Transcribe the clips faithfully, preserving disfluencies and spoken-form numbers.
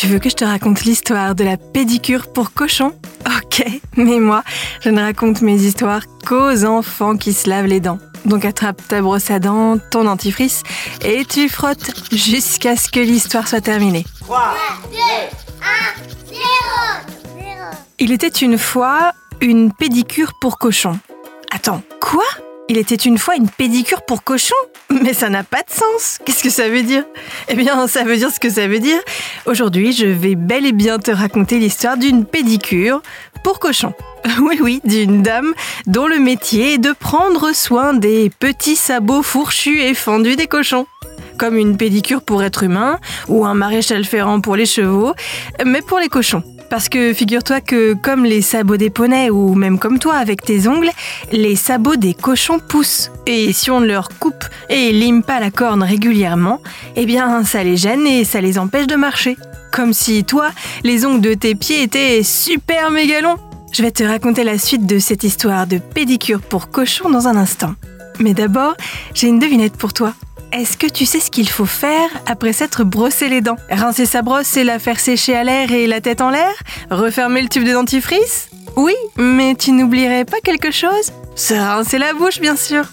Tu veux que je te raconte l'histoire de la pédicure pour cochon ? Ok, mais moi, je ne raconte mes histoires qu'aux enfants qui se lavent les dents. Donc attrape ta brosse à dents, ton dentifrice et tu frottes jusqu'à ce que l'histoire soit terminée. trois, deux, un, zéro. Il était une fois une pédicure pour cochon. Attends, quoi ? Il était une fois une pédicure pour cochon ? Mais ça n'a pas de sens. Qu'est-ce que ça veut dire ? Eh bien, ça veut dire ce que ça veut dire. Aujourd'hui, je vais bel et bien te raconter l'histoire d'une pédicure pour cochon. Oui, oui, d'une dame dont le métier est de prendre soin des petits sabots fourchus et fendus des cochons. Comme une pédicure pour être humain ou un maréchal ferrant pour les chevaux, mais pour les cochons. Parce que figure-toi que comme les sabots des poneys ou même comme toi avec tes ongles, les sabots des cochons poussent. Et si on ne leur coupe et lime pas la corne régulièrement, eh bien ça les gêne et ça les empêche de marcher. Comme si toi, les ongles de tes pieds étaient super méga longs. Je vais te raconter la suite de cette histoire de pédicure pour cochon dans un instant. Mais d'abord, j'ai une devinette pour toi. Est-ce que tu sais ce qu'il faut faire après s'être brossé les dents ? Rincer sa brosse et la faire sécher à l'air et la tête en l'air ? Refermer le tube de dentifrice ? Oui, mais tu n'oublierais pas quelque chose ? Se rincer la bouche, bien sûr.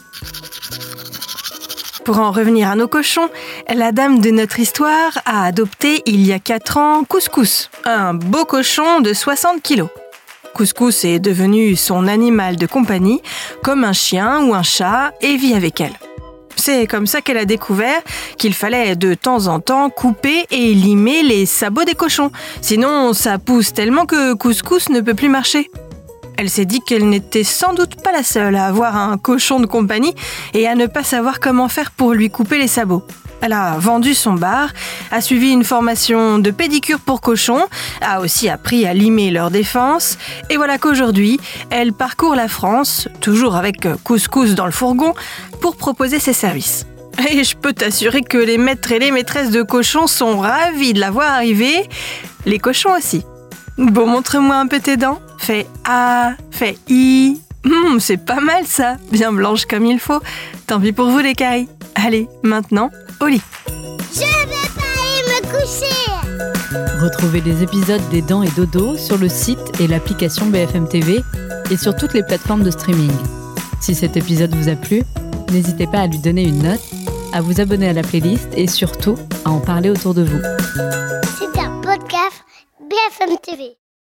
Pour en revenir à nos cochons, la dame de notre histoire a adopté il y a quatre ans Couscous, un beau cochon de soixante kilos. Couscous est devenu son animal de compagnie, comme un chien ou un chat, et vit avec elle. C'est comme ça qu'elle a découvert qu'il fallait de temps en temps couper et limer les sabots des cochons. Sinon, ça pousse tellement que Couscous ne peut plus marcher. Elle s'est dit qu'elle n'était sans doute pas la seule à avoir un cochon de compagnie et à ne pas savoir comment faire pour lui couper les sabots. Elle a vendu son bar, a suivi une formation de pédicure pour cochons, a aussi appris à limer leur défense, et voilà qu'aujourd'hui, elle parcourt la France, toujours avec Couscous dans le fourgon, pour proposer ses services. Et je peux t'assurer que les maîtres et les maîtresses de cochons sont ravis de la voir arriver, les cochons aussi. Bon, montre-moi un peu tes dents. Fais A, fais I. Hum, c'est pas mal ça, bien blanche comme il faut. Tant pis pour vous les caries. Allez, maintenant, au lit. Je vais pas aller me coucher. Retrouvez les épisodes des Dents et Dodo sur le site et l'application B F M T V et sur toutes les plateformes de streaming. Si cet épisode vous a plu, n'hésitez pas à lui donner une note, à vous abonner à la playlist et surtout à en parler autour de vous. C'est un podcast B F M T V.